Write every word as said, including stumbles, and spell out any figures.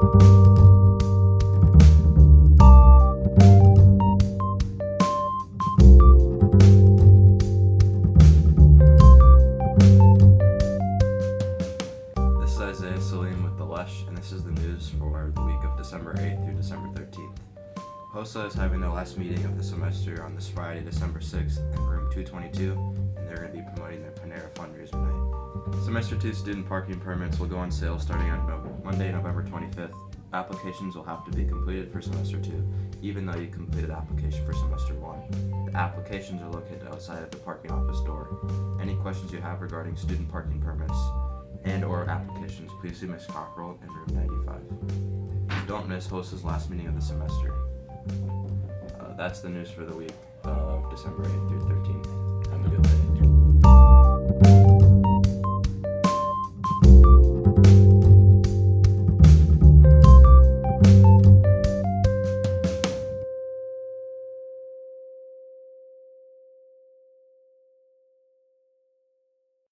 This is Isaiah Salim with The Lush, and this is the news for the week of December eighth through December thirteenth. HOSA is having their last meeting of the semester on this Friday, December sixth, in room two twenty-two, and they're going to be promoting their Panera fundraiser night. Semester two student parking permits will go on sale starting on no- Monday, November twenty-fifth. Applications will have to be completed for semester two, even though you completed the application for semester one. The applications are located outside of the parking office door. Any questions you have regarding student parking permits and or applications, please see Miz Cockrell in room ninety-five. Don't miss HOSA's last meeting of the semester. Uh, that's the news for the week of December eighth through thirteenth.